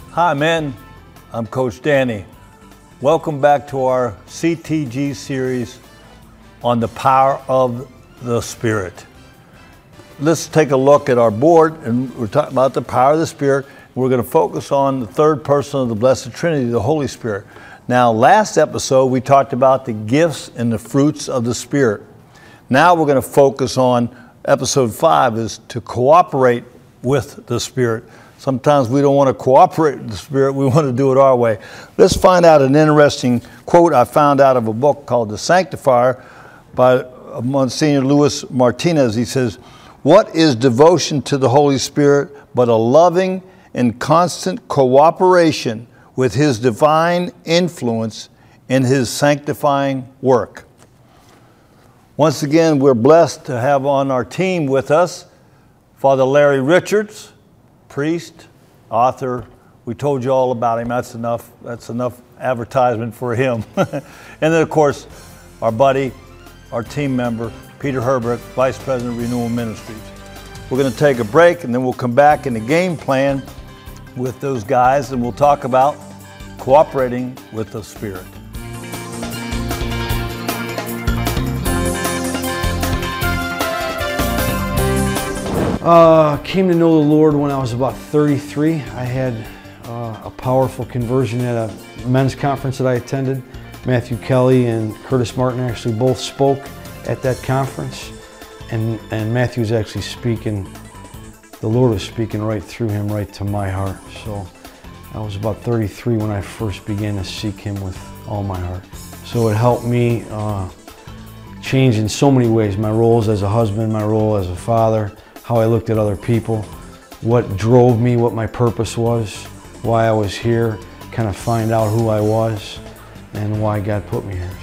Hi, men. I'm Coach Danny. Welcome back to our CTG series on the power of the Spirit. Let's take a look at our board, and we're talking about the power of the Spirit. We're going to focus on the third person of the Blessed Trinity, the Holy Spirit. Now, last episode, we talked about the gifts and the fruits of the Spirit. Now we're going to focus on episode 5, is to cooperate with the Spirit. Sometimes we don't want to cooperate with the Spirit. We want to do it our way. Let's find out an interesting quote I found out of a book called The Sanctifier by Monsignor Luis Martinez. He says, "What is devotion to the Holy Spirit but a loving and constant cooperation with His divine influence in His sanctifying work?" Once again, we're blessed to have on our team with us Father Larry Richards, priest, author. We told you all about him. That's enough advertisement for him. And then, of course, our buddy, our team member, Peter Herbeck, Vice President of Renewal Ministries. We're going to take a break, and then we'll come back in the game plan with those guys, and we'll talk about cooperating with the Spirit. Came to know the Lord when I was about 33. I had a powerful conversion at a men's conference that I attended. Matthew Kelly and Curtis Martin actually both spoke at that conference. And Matthew was actually speaking, the Lord was speaking right through him, right to my heart. So I was about 33 when I first began to seek Him with all my heart. So it helped me change in so many ways. My roles as a husband, my role as a father, how I looked at other people, what drove me, what my purpose was, why I was here, kind of find out who I was and why God put me here.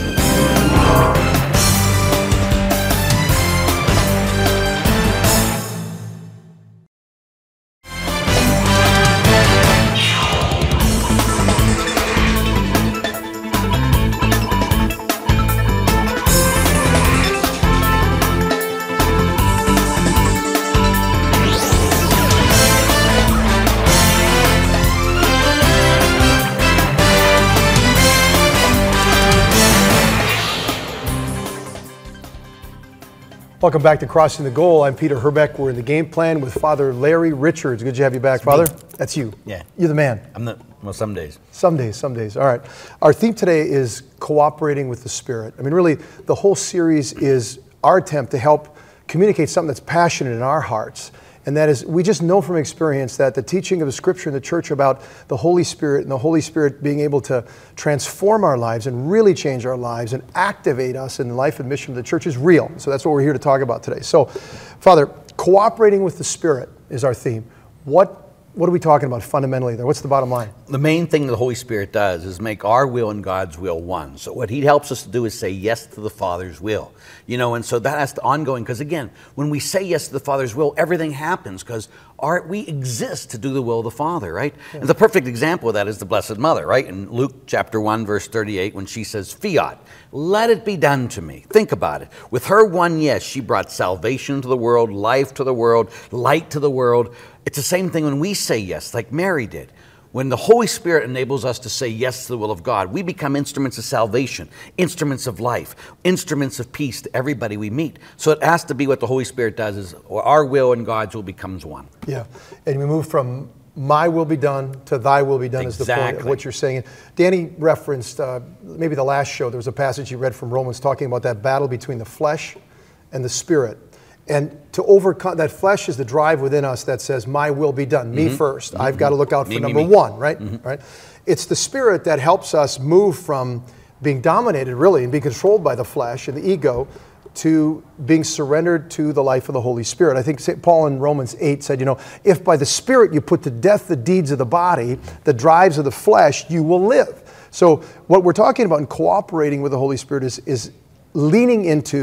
Welcome back to Crossing the Goal. I'm Peter Herbeck. We're in the game plan with Father Larry Richards. Good to have you back, Father. That's you. Yeah. You're the man. Well, some days. Some days. All right. Our theme today is cooperating with the Spirit. I mean, really, the whole series is our attempt to help communicate something that's passionate in our hearts. And that is, we just know from experience that the teaching of the Scripture in the church about the Holy Spirit and the Holy Spirit being able to transform our lives and really change our lives and activate us in the life and mission of the church is real. So that's what we're here to talk about today. So, Father, cooperating with the Spirit is our theme. What are we talking about fundamentally there? What's the bottom line? The main thing the Holy Spirit does is make our will and God's will one. So what He helps us to do is say yes to the Father's will. And so that has to ongoing, because again, when we say yes to the Father's will, everything happens because we exist to do the will of the Father, right? Yeah. And the perfect example of that is the Blessed Mother, right? In Luke chapter 1, verse 38, when she says, "Fiat, let it be done to me." Think about it. With her one yes, she brought salvation to the world, life to the world, light to the world. It's the same thing when we say yes, like Mary did. When the Holy Spirit enables us to say yes to the will of God, we become instruments of salvation, instruments of life, instruments of peace to everybody we meet. So it has to be what the Holy Spirit does, is our will and God's will becomes one. Yeah, and we move from my will be done to thy will be done. Exactly. Is the point of what you're saying. Danny referenced, maybe the last show, there was a passage he read from Romans talking about that battle between the flesh and the Spirit. And to overcome, that flesh is the drive within us that says, my will be done, me first. I've got to look out for number one, right? Right? It's the Spirit that helps us move from being dominated, really, and being controlled by the flesh and the ego to being surrendered to the life of the Holy Spirit. I think St. Paul in Romans 8 said, if by the Spirit you put to death the deeds of the body, the drives of the flesh, you will live. So what we're talking about in cooperating with the Holy Spirit is leaning into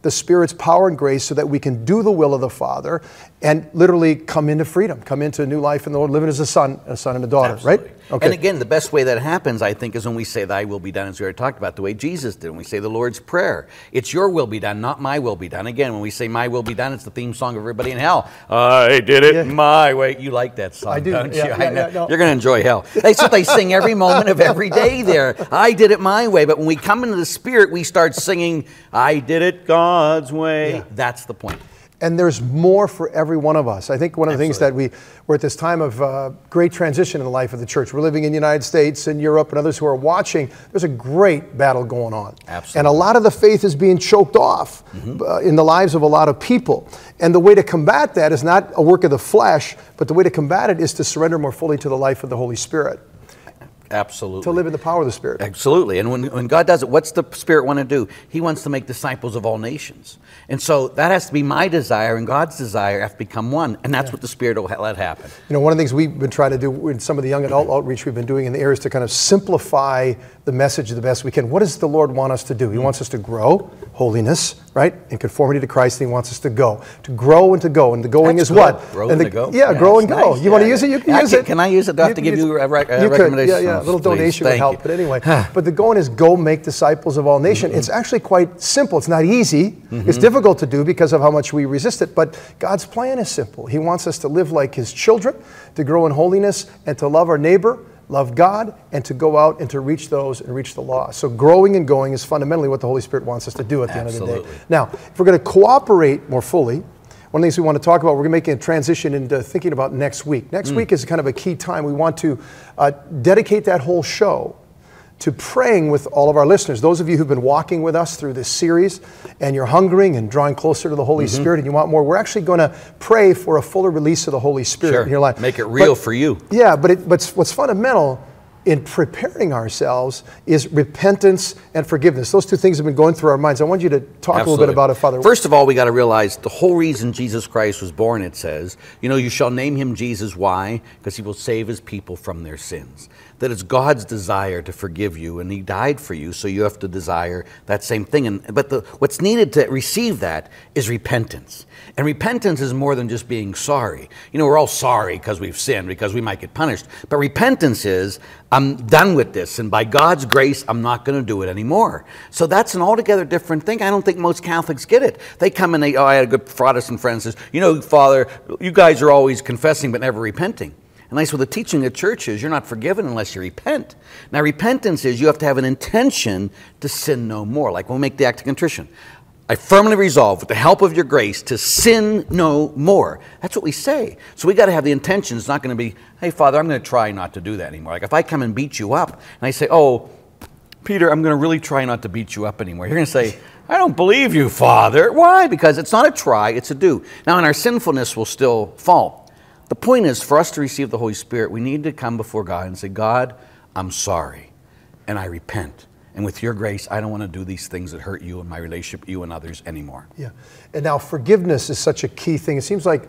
the Spirit's power and grace so that we can do the will of the Father and literally come into freedom, come into a new life in the Lord, living as a son and a daughter, Absolutely. right? Okay. And again, the best way that happens, I think, is when we say, thy will be done, as we already talked about, the way Jesus did, when we say the Lord's Prayer. It's your will be done, not my will be done. Again, when we say my will be done, it's the theme song of Everybody in Hell. I did it my way. You like that song, I do. don't you? Yeah, I know. no. You're going to enjoy hell. That's what they sing every moment of every day there. I did it my way. But when we come into the Spirit, we start singing, I did it God's way. Yeah. That's the point. And there's more for every one of us. I think one of the things that we're at this time of great transition in the life of the church. We're living in the United States and Europe and others who are watching. There's a great battle going on. Absolutely. And a lot of the faith is being choked off in the lives of a lot of people. And the way to combat that is not a work of the flesh, but the way to combat it is to surrender more fully to the life of the Holy Spirit. Absolutely. To live in the power of the Spirit. Absolutely. And when God does it, what's the Spirit want to do? He wants to make disciples of all nations. And so that has to be my desire, and God's desire have to become one. And that's what the Spirit will let happen. You know, one of the things we've been trying to do in some of the young adult outreach we've been doing in the areas to kind of simplify the message the best we can. What does the Lord want us to do? He wants us to grow, holiness, right? In conformity to Christ, and He wants us to go. To grow and to go. And the going That's is good. what? Grow and and to go. Yeah, grow and go. Nice. You want to use it? You can use it. Can I use it? Do I have to give you a recommendation? Yeah, a little donation would help. But anyway, Hmm. but the going is go make disciples of all nations. It's actually quite simple. It's not easy. It's difficult to do because of how much we resist it. But God's plan is simple. He wants us to live like His children, to grow in holiness, and to love our neighbor, love God, and to go out and to reach those and reach the lost. So growing and going is fundamentally what the Holy Spirit wants us to do at the end of the day. Now, if we're going to cooperate more fully, one of the things we want to talk about, we're going to make a transition into thinking about next week. Next week is kind of a key time. We want to dedicate that whole show to praying with all of our listeners. Those of you who've been walking with us through this series and you're hungering and drawing closer to the Holy Spirit and you want more, we're actually going to pray for a fuller release of the Holy Spirit in your life. Make it real for you. Yeah, but what's fundamental in preparing ourselves is repentance and forgiveness. Those two things have been going through our minds. I want you to talk a little bit about it, Father. First of all, we got to realize the whole reason Jesus Christ was born, it says, you shall name Him Jesus. Why? Because He will save His people from their sins. That it's God's desire to forgive you, and He died for you, so you have to desire that same thing. But what's needed to receive that is repentance. And repentance is more than just being sorry. We're all sorry because we've sinned, because we might get punished. But repentance is, I'm done with this, and by God's grace, I'm not going to do it anymore. So that's an altogether different thing. I don't think most Catholics get it. They come and I had a good Protestant friend who says, Father, you guys are always confessing but never repenting. And that's what the teaching of the church is. You're not forgiven unless you repent. Now, repentance is you have to have an intention to sin no more. Like we'll make the act of contrition. I firmly resolve, with the help of your grace, to sin no more. That's what we say. So we got to have the intention. It's not going to be, hey, Father, I'm going to try not to do that anymore. Like if I come and beat you up, and I say, oh, Peter, I'm going to really try not to beat you up anymore. You're going to say, I don't believe you, Father. Why? Because it's not a try, it's a do. Now, in our sinfulness, we'll still fall. The point is, for us to receive the Holy Spirit, we need to come before God and say, God, I'm sorry, and I repent. And with your grace, I don't want to do these things that hurt you and my relationship with you and others anymore. Yeah. And now forgiveness is such a key thing. It seems like,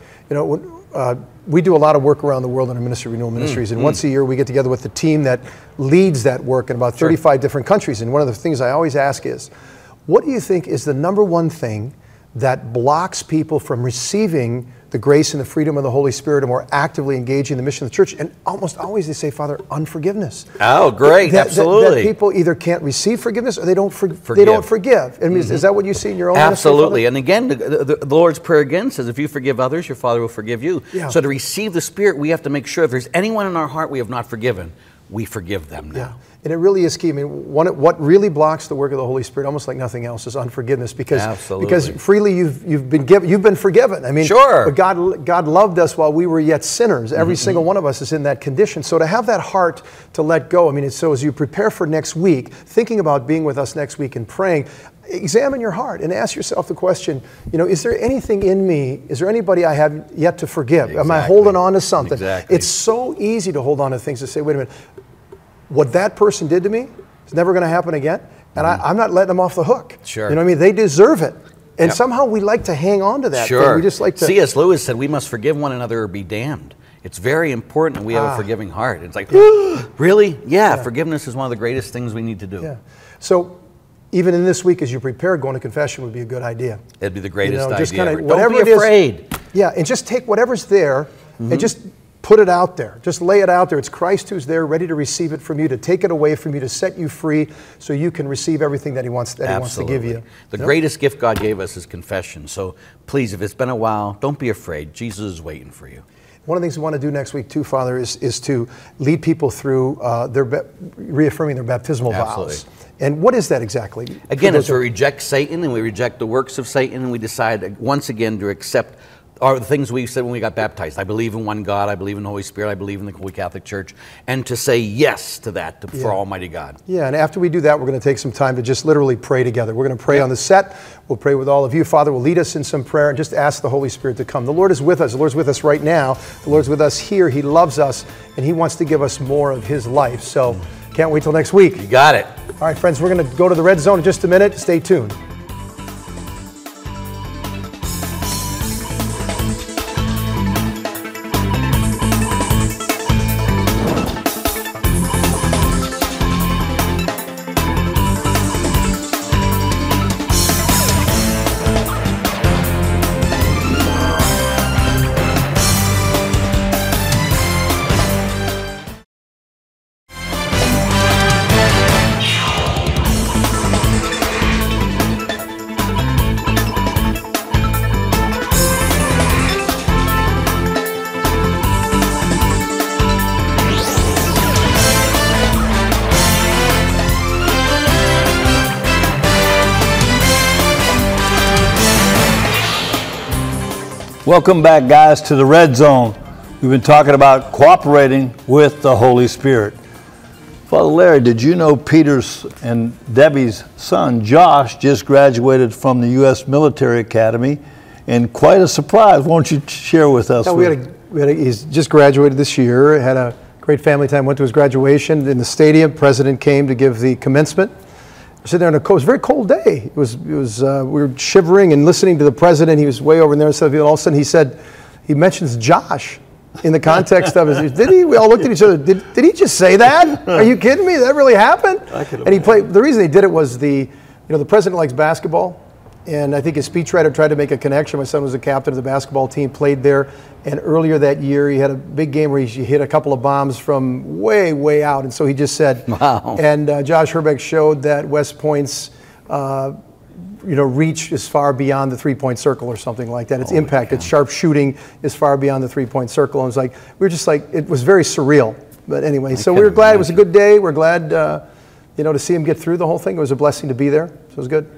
we do a lot of work around the world in our ministry, Renewal Ministries, and once a year we get together with the team that leads that work in about 35 different countries. And one of the things I always ask is, what do you think is the number one thing that blocks people from receiving the grace and the freedom of the Holy Spirit and more actively engaging in the mission of the church? And almost always they say, Father, unforgiveness. Oh, great. Absolutely. That people either can't receive forgiveness or they don't forgive. I mean, is that what you see in your own Absolutely. ministry, And again, the Lord's Prayer again says, if you forgive others, your Father will forgive you. Yeah. So to receive the Spirit, we have to make sure if there's anyone in our heart we have not forgiven, we forgive them now. Yeah. And it really is key. I mean, what really blocks the work of the Holy Spirit, almost like nothing else, is unforgiveness. Because freely you've been forgiven. I mean, sure. But God loved us while we were yet sinners. Every single one of us is in that condition. So to have that heart to let go. I mean, so as you prepare for next week, thinking about being with us next week and praying, examine your heart and ask yourself the question, is there anything in me, is there anybody I have yet to forgive? Am I holding on to something? Exactly. It's so easy to hold on to things, to say, wait a minute, what that person did to me is never going to happen again, and I'm not letting them off the hook. Sure. You know what I mean? They deserve it. And somehow we like to hang on to that thing. We just like to... C.S. Lewis said we must forgive one another or be damned. It's very important that we have a forgiving heart. It's like, really? Yeah, forgiveness is one of the greatest things we need to do. Yeah. So even in this week as you prepare, going to confession would be a good idea. It'd be the greatest just idea ever. Whatever Don't be afraid. Yeah, and just take whatever's there and just put it out there. Just lay it out there. It's Christ who's there, ready to receive it from you, to take it away from you, to set you free, so you can receive everything that He wants to give you. The greatest gift God gave us is confession. So please, if it's been a while, don't be afraid. Jesus is waiting for you. One of the things we want to do next week too, Father, is to lead people through reaffirming their baptismal vows. And what is that exactly? Again, it's we reject Satan and we reject the works of Satan, and we decide once again to accept the things we said when we got baptized. I believe in one God, I believe in the Holy Spirit, I believe in the Holy Catholic Church, and to say yes to that for Almighty God. Yeah, and after we do that, we're going to take some time to just literally pray together. We're going to pray on the set. We'll pray with all of you. Father will lead us in some prayer and just ask the Holy Spirit to come. The Lord is with us. The Lord's with us right now. The Lord's with us here. He loves us, and He wants to give us more of His life. So can't wait till next week. You got it. All right, friends, we're going to go to the red zone in just a minute. Stay tuned. Welcome back, guys, to the Red Zone. We've been talking about cooperating with the Holy Spirit. Father Larry, did you know Peter's and Debbie's son, Josh, just graduated from the U.S. Military Academy? And quite a surprise. Won't you share with us? He's just graduated this year, had a great family time, went to his graduation in the stadium. President came to give the commencement. Sitting there, it was a very cold day. We were shivering and listening to the president. He was way over there. So all of a sudden he mentions Josh in the context of it. Did he? We all looked at each other. Did he just say that? Are you kidding me? That really happened? And he played. The reason he did it was the president likes basketball, and I think his speechwriter tried to make a connection. My son was the captain of the basketball team, played there, and earlier that year he had a big game where he hit a couple of bombs from way, way out, and so he just said, wow. And Josh Herbeck showed that West Point's reach is far beyond the three-point circle or something like that. Its impact, its sharp shooting is far beyond the three-point circle. And it was very surreal. But anyway, so we were glad. It was a good day. We're glad, to see him get through the whole thing. It was a blessing to be there. So it was good.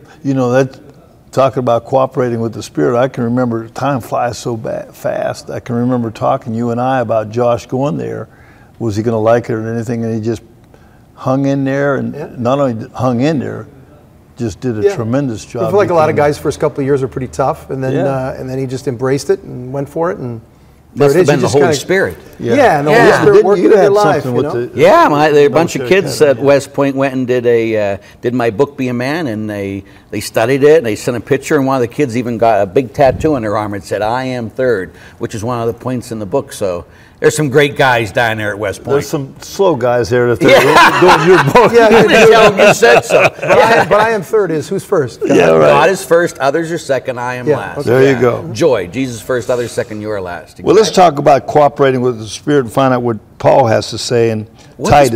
Talking about cooperating with the Spirit, I can remember, time flies so fast. I can remember talking you and I about Josh going there. Was he going to like it or anything? And he just hung in there, and not only hung in there, just did a tremendous job. I feel like a lot of guys' first couple of years are pretty tough, and then he just embraced it and went for it. And must have been the Holy Spirit. Yeah, and the Holy Spirit working in your life. A bunch of kids at West Point went and did my book, Be a Man, and they studied it, and they sent a picture, and one of the kids even got a big tattoo on their arm that said, I am third, which is one of the points in the book. So there's some great guys down there at West Point. There's some slow guys there that doing your book. You said so. But I am third is who's first? God is first, others are second, I am last. Okay. There you go. Joy, Jesus first, others second, you are last. Exactly. Well, let's talk about cooperating with the Spirit and find out what Paul has to say in Titus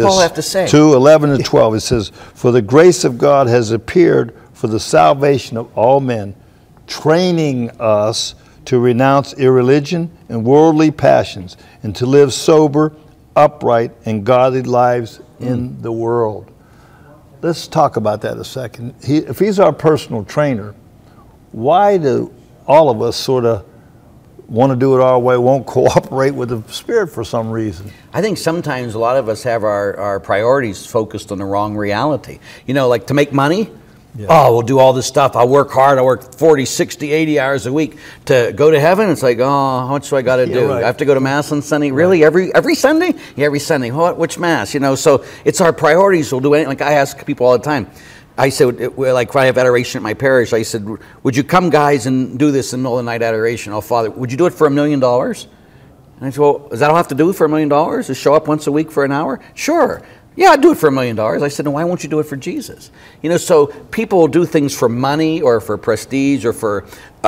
2:11 and 12. It says, for the grace of God has appeared for the salvation of all men, training us to renounce irreligion and worldly passions, and to live sober, upright, and godly lives in the world. Let's talk about that a second. If he's our personal trainer, why do all of us sort of want to do it our way, won't cooperate with the Spirit for some reason? I think sometimes a lot of us have our priorities focused on the wrong reality. Like to make money. Yeah. Oh, we'll do all this stuff. I'll work hard. I'll work 40, 60, 80 hours a week to go to heaven. It's like, how much do I got to do? Right. I have to go to Mass on Sunday. Really? Every Sunday? Yeah, every Sunday. Which Mass? So it's our priorities. We'll do anything. Like I ask people all the time. I said, like when I have adoration at my parish, I said, would you come, guys, and do this in the middle of the night adoration? Oh, Father, would you do it for $1 million? And I said, well, does that all have to do for $1 million? To show up once a week for an hour? Sure. Yeah, I'd do it for $1 million. I said, no, why won't you do it for Jesus? You know, so people will do things for money or for prestige or for,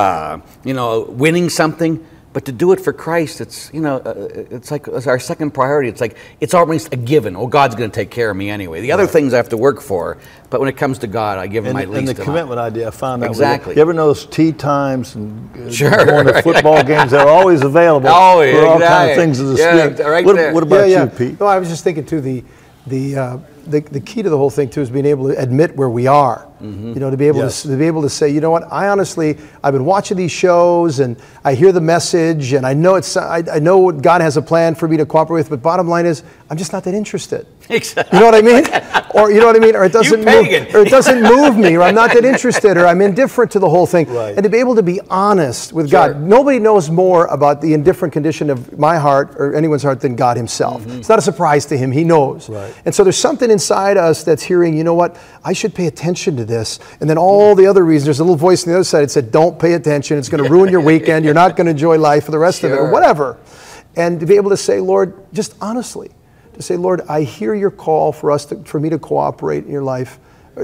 winning something. But to do it for Christ, it's, it's like it's our second priority. It's like, it's almost a given. Oh, God's going to take care of me anyway. The other things I have to work for, but when it comes to God, I give him my least amount. And the commitment idea, I found out. Exactly. You ever know those tea times and going to football games? They're always available for all kinds of things in the street. Right what about you, Pete? No, I was just thinking, too, the key to the whole thing, too, is being able to admit where we are. To be able to say, you know what, I've been watching these shows and I hear the message and I know I know God has a plan for me to cooperate with, but bottom line is I'm just not that interested. Exactly. You know what I mean? Or or it doesn't move me, or I'm not that interested, or I'm indifferent to the whole thing. Right. And to be able to be honest with God. Nobody knows more about the indifferent condition of my heart or anyone's heart than God himself. It's not a surprise to him. He knows. Right. And so there's something inside us that's hearing, you know what, I should pay attention to this. And then all the other reasons, there's a little voice on the other side that said, don't pay attention. It's going to ruin your weekend. You're not going to enjoy life for the rest of it, or whatever. And to be able to say, Lord, just honestly, to say, Lord, I hear your call for me to cooperate in your life,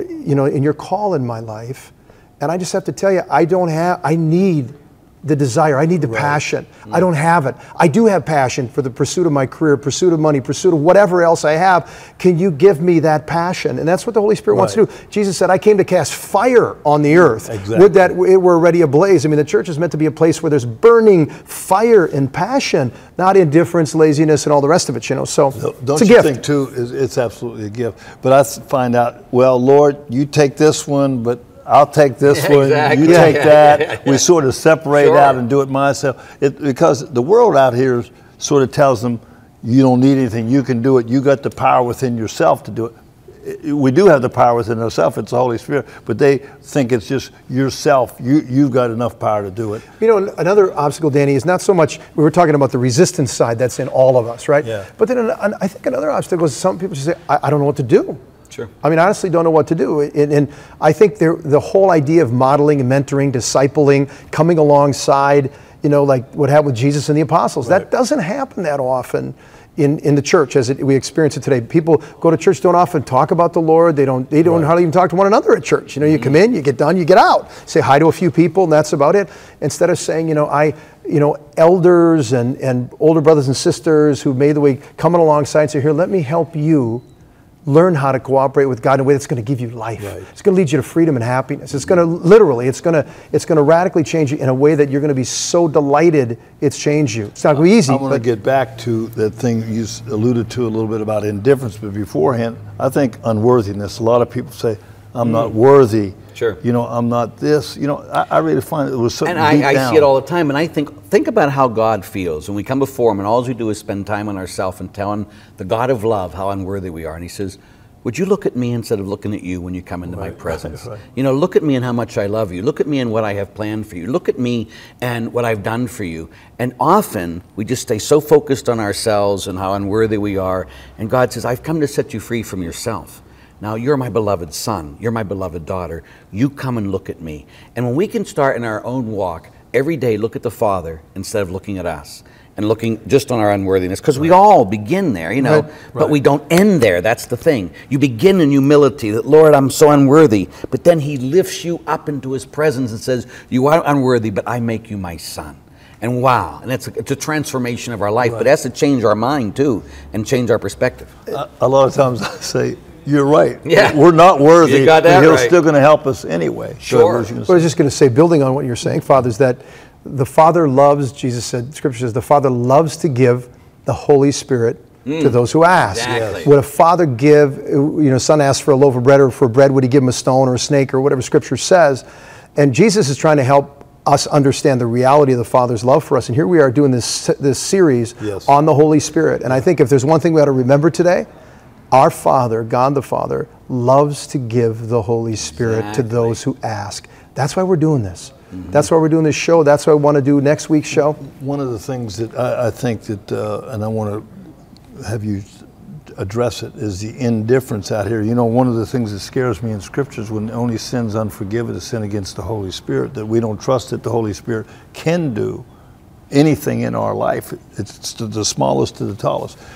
in your call in my life. And I just have to tell you, I need the desire. I need the passion. I don't have it. I do have passion for the pursuit of my career, pursuit of money, pursuit of whatever else I have. Can you give me that passion? And that's what the Holy Spirit wants to do. Jesus said, I came to cast fire on the earth. Exactly. Would that it were already ablaze. I mean, the church is meant to be a place where there's burning fire and passion, not indifference, laziness, and all the rest of it, So don't it's a you gift. think, too, it's absolutely a gift. But I find out, well, Lord, you take this one, but I'll take this one, exactly. you take that. We sort of separate out and do it myself. Because the world out here sort of tells them, you don't need anything, you can do it. You got the power within yourself to do it. We do have the power within ourselves, it's the Holy Spirit, but they think it's just yourself. You've got enough power to do it. Another obstacle, Danny, is not so much, we were talking about the resistance side that's in all of us, right? Yeah. But then I think another obstacle is some people just say, I don't know what to do. Sure. I honestly don't know what to do. And I think the whole idea of modeling and mentoring, discipling, coming alongside, like what happened with Jesus and the apostles, that doesn't happen that often in the church as we experience it today. People go to church, don't often talk about the Lord. They don't hardly even talk to one another at church. You come in, you get done, you get out. Say hi to a few people, and that's about it. Instead of saying, elders and older brothers and sisters who made the way, coming alongside and say, here, let me help you learn how to cooperate with God in a way that's going to give you life. Right. It's going to lead you to freedom and happiness. It's going to it's going to radically change you in a way that you're going to be so delighted it's changed you. It's not going to be easy. I want to get back to that thing you alluded to a little bit about indifference, but beforehand, I think unworthiness. A lot of people say, I'm not worthy. Sure. I'm not this. I really find it was something And deep I down. see it all the time, and I think about how God feels when we come before Him, and all we do is spend time on ourselves and telling the God of love how unworthy we are. And He says, would you look at me instead of looking at you when you come into my presence? Right. Look at me and how much I love you. Look at me and what I have planned for you. Look at me and what I've done for you. And often we just stay so focused on ourselves and how unworthy we are. And God says, I've come to set you free from yourself. Now, you're my beloved son. You're my beloved daughter. You come and look at me. And when we can start in our own walk, every day look at the Father instead of looking at us and looking just on our unworthiness, because we all begin there, but we don't end there. That's the thing. You begin in humility that, Lord, I'm so unworthy. But then He lifts you up into His presence and says, you are unworthy, but I make you my son. And wow, and it's a transformation of our life, but it has to change our mind too and change our perspective. A lot of times I say, you're right. Yeah. We're not worthy. You got that He's right. still going to help us anyway. Sure. But I was just going to say, building on what you're saying, Father, is that the Father loves, Jesus said, Scripture says, the Father loves to give the Holy Spirit to those who ask. Exactly. Would a father give, son asks for a loaf of bread, or for bread would he give him a stone or a snake or whatever Scripture says? And Jesus is trying to help us understand the reality of the Father's love for us. And here we are doing this series on the Holy Spirit. And I think if there's one thing we ought to remember today, our Father, God the Father, loves to give the Holy Spirit to those who ask. That's why we're doing this. That's why we're doing this show. That's what I want to do next week's show. One of the things that I think that, and I want to have you address it, is the indifference out here. One of the things that scares me in Scriptures, when only sin's unforgiven is sin against the Holy Spirit, that we don't trust that the Holy Spirit can do anything in our life. It's the smallest to the tallest.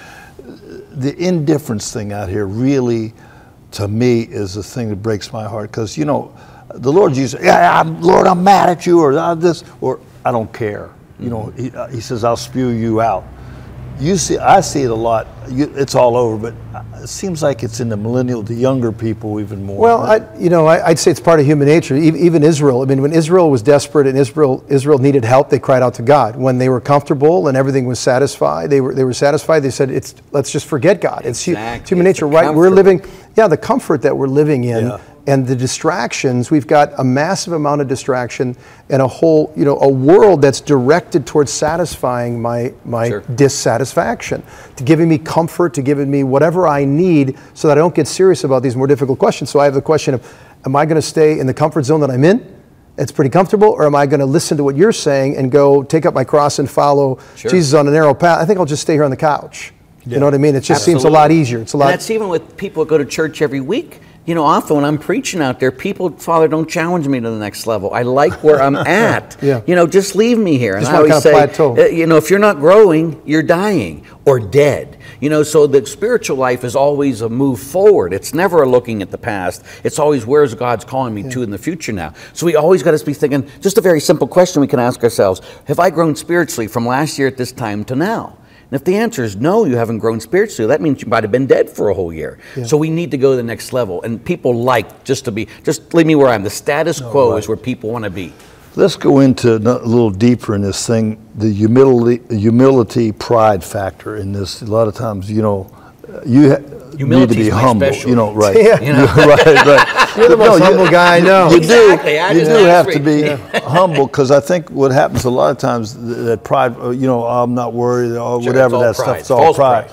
the indifference thing out here really, to me, is the thing that breaks my heart. Because, you know, the Lord Jesus, Lord, I'm mad at you, or this, or I don't care. You know, he says, I'll spew you out. You see, I see it a lot. It's all over, but it seems like it's in the millennial, the younger people even more. Well, I'd say it's part of human nature. Even Israel. I mean, when Israel was desperate and Israel needed help, they cried out to God. When they were comfortable and everything was satisfied, they were satisfied. They said, let's just forget God. It's human nature, right? We're living, the comfort that we're living in. Yeah. And the distractions, we've got a massive amount of distraction and a whole, a world that's directed towards satisfying my dissatisfaction, to giving me comfort, to giving me whatever I need so that I don't get serious about these more difficult questions. So I have the question of, am I going to stay in the comfort zone that I'm in? It's pretty comfortable, or am I going to listen to what you're saying and go take up my cross and follow Jesus on a narrow path? I think I'll just stay here on the couch. Yeah. You know what I mean? It just seems a lot easier. It's a lot. And that's even with people who go to church every week. You know, often when I'm preaching out there, people, Father, don't challenge me to the next level. I like where I'm at. You know, just leave me here. Just and I always say, plateau. You know, if you're not growing, you're dying or dead. You know, so the spiritual life is always a move forward. It's never a looking at the past. It's always, where's God's calling me to in the future now? So we always got to be thinking, just a very simple question we can ask ourselves, have I grown spiritually from last year at this time to now? And if the answer is no, you haven't grown spiritually, that means you might have been dead for a whole year. Yeah. So we need to go to the next level. And people like just leave me where I am. The status quo is where people want to be. Let's go into a little deeper in this thing, the humility, pride factor in this. A lot of times, you know, you need to be humble. Special. You know, right? Yeah. You know? right. You're the most humble guy I know. You Exactly. do have to be humble, because I think what happens a lot of times, that pride, you know, I'm not worried, or whatever, that stuff, it's all pride.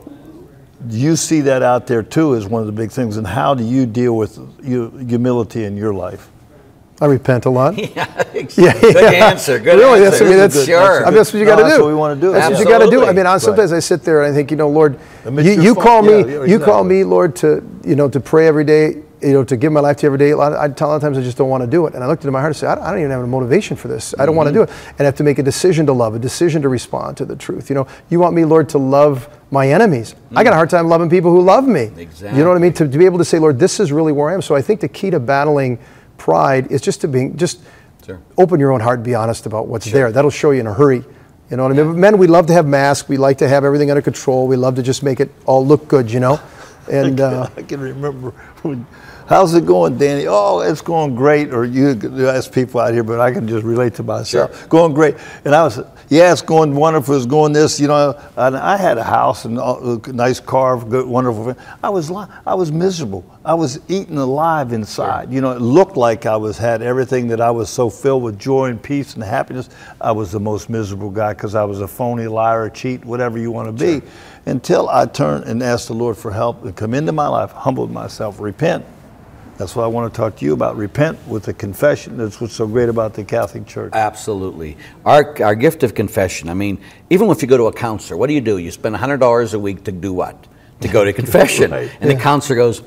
You see that out there too as one of the big things. And how do you deal with humility in your life? I repent a lot. Good answer. Good really, answer. That's what you got to do. That's what we want to do. That's what you got to do. I mean, sometimes I sit there and I think, you know, Lord, you call me, Lord, to pray every day, to give my life to you every day. A lot of times I just don't want to do it. And I looked into my heart and said, I don't even have a motivation for this. I don't want to do it. And I have to make a decision to love, a decision to respond to the truth. You know, you want me, Lord, to love my enemies. I got a hard time loving people who love me. Exactly. You know what I mean? To be able to say, Lord, this is really where I am. So I think the key to battling pride is just open your own heart and be honest about what's there. That'll show you in a hurry. You know what I mean? Men, we love to have masks. We like to have everything under control. We love to just make it all look good, you know? And I can remember how's it going, Danny? Oh, it's going great. Or you ask people out here, but I can just relate to myself. Going great. And I was, it's going wonderful. It's going this, you know. And I had a house and a nice car, good, wonderful. I was miserable. I was eaten alive inside. You know, it looked like I had everything, that I was so filled with joy and peace and happiness. I was the most miserable guy, because I was a phony, liar, a cheat, whatever you want to be. Until I turned and asked the Lord for help and come into my life, humbled myself, repent. That's what I want to talk to you about. Repent with the confession. That's what's so great about the Catholic Church. Absolutely. Our gift of confession. I mean, even if you go to a counselor, what do? You spend $100 a week to do what? To go to confession. Right. And the counselor goes,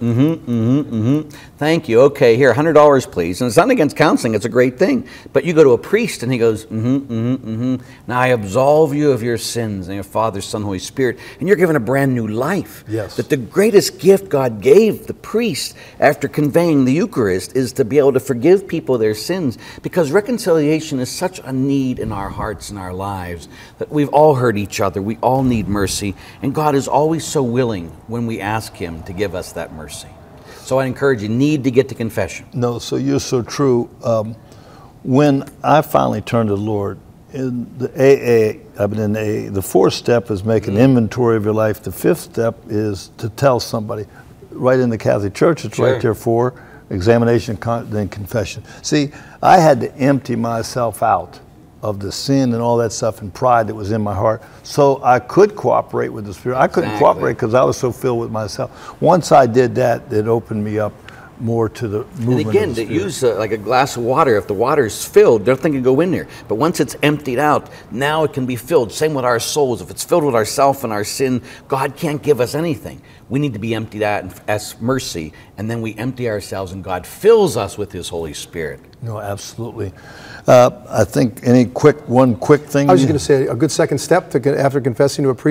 thank you. Okay, here, $100, please. And it's not against counseling. It's a great thing. But you go to a priest and he goes, Now I absolve you of your sins and your Father, Son, Holy Spirit. And you're given a brand new life. Yes. That the greatest gift God gave the priest after conveying the Eucharist is to be able to forgive people their sins. Because reconciliation is such a need in our hearts and our lives that we've all hurt each other. We all need mercy. And God is always so willing when we ask Him to give us that mercy. So I encourage you, need to get to confession. No, so you're so true. When I finally turned to the Lord, in the AA, I've been in AA, the fourth step is make an inventory of your life. The fifth step is to tell somebody. Right in the Catholic Church, it's right there for examination, then confession. See, I had to empty myself out of the sin and all that stuff and pride that was in my heart, so I could cooperate with the Spirit. I couldn't cooperate because I was so filled with myself. Once I did that, it opened me up more to the movement. And again, of the to use like a glass of water, if the water is filled, nothing can go in there. But once it's emptied out, now it can be filled. Same with our souls. If it's filled with ourself and our sin, God can't give us anything. We need to be emptied out and ask mercy, and then we empty ourselves and God fills us with His Holy Spirit. No, absolutely. I think one quick thing. I was just going to say, a good second step after confessing to a priest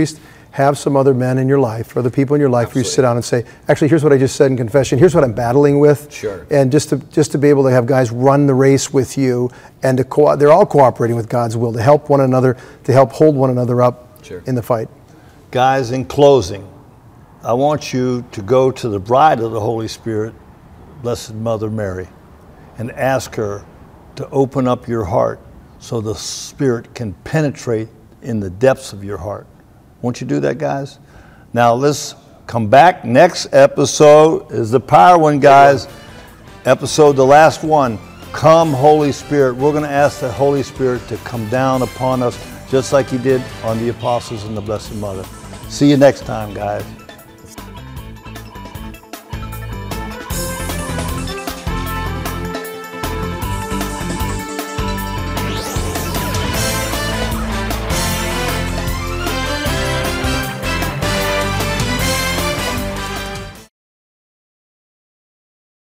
have some other men in your life, other people in your life, where you sit down and say, actually, here's what I just said in confession. Here's what I'm battling with. Sure. And just to be able to have guys run the race with you, and they're all cooperating with God's will to help one another, to help hold one another up in the fight. Guys, in closing, I want you to go to the bride of the Holy Spirit, Blessed Mother Mary, and ask her to open up your heart so the Spirit can penetrate in the depths of your heart. Won't you do that, guys? Now let's come back. Next episode is the Power One, guys. Episode, the last one. Come, Holy Spirit. We're going to ask the Holy Spirit to come down upon us just like He did on the apostles and the Blessed Mother. See you next time, guys.